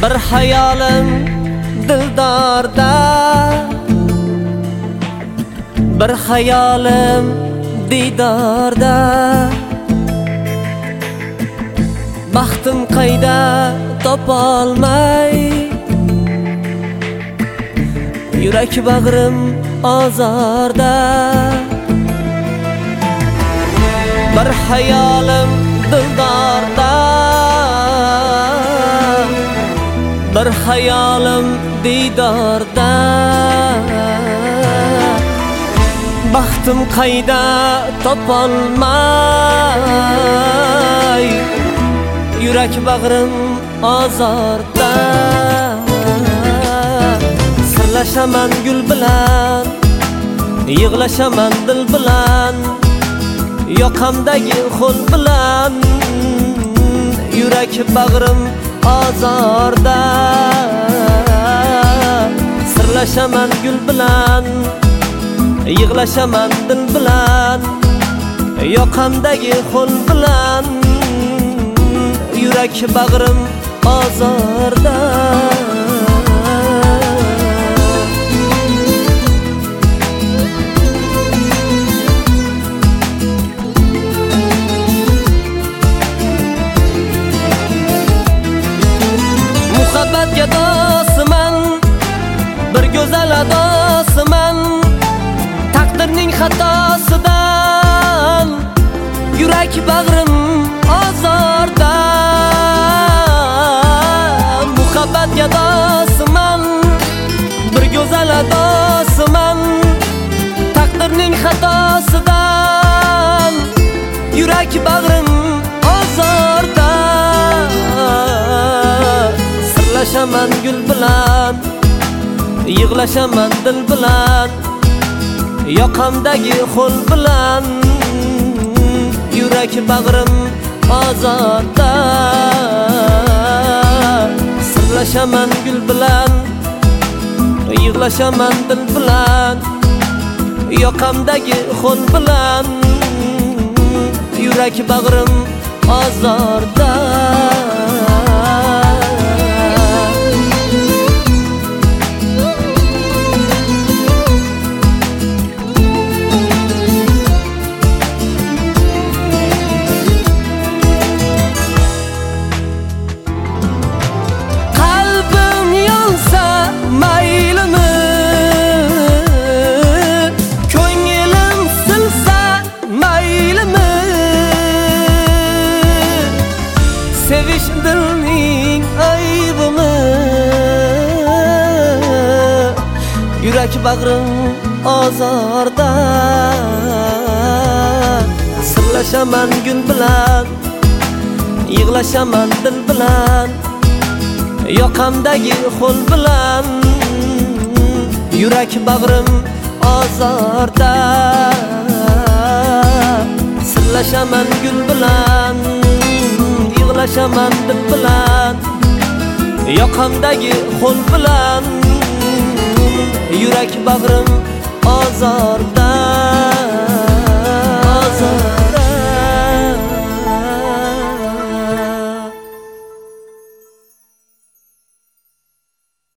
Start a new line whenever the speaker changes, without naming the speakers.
Bir hayolim dildorda, bir hayolim diydorda. Baxtim qayda topolmay, yurak bag'rim ozorda. Bir hayolim dildorda, bir hayolim diydorda. Baxtim qayda topolmay, yurak bag'rim ozorda. Sirlashaman gul bilan, yig'lashaman dil bilan, yoqamdagi xol bilan, yurak bag'rim ozorda. Sirlashaman gul bilan, yig'lashaman dil bilan, yoqamdagi xol bilan, yurak bag'rim ozorda. Muhabbatga dosiman, bir go'zal adosiman, taqdirning xatosidan yurak bag'rim ozorda. Muhabbatga dosiman, bir go'zal adosiman, taqdirning xatosidan yurak bag'rim ozorda. Sirlashaman gul bilan, yig'lashaman dil bilan, yoqamdagi xol bilan, yurak bag'rim ozorda. Sirlashaman gul bilan, yig'lashaman dil bilan, yoqamdagi xol bilan, yurak bag'rim ozorda. Sevish dilning aybimi, yurak bag'rim ozorda. Sirlashaman gul bilan, yig'lashaman dil bilan, yoqamdagi xol bilan, yurak bag'rim ozorda. Sirlashaman gul bilan, yig'lashaman dil bilan, yoqamdagi xol bilan, yurak bag'rim ozorda.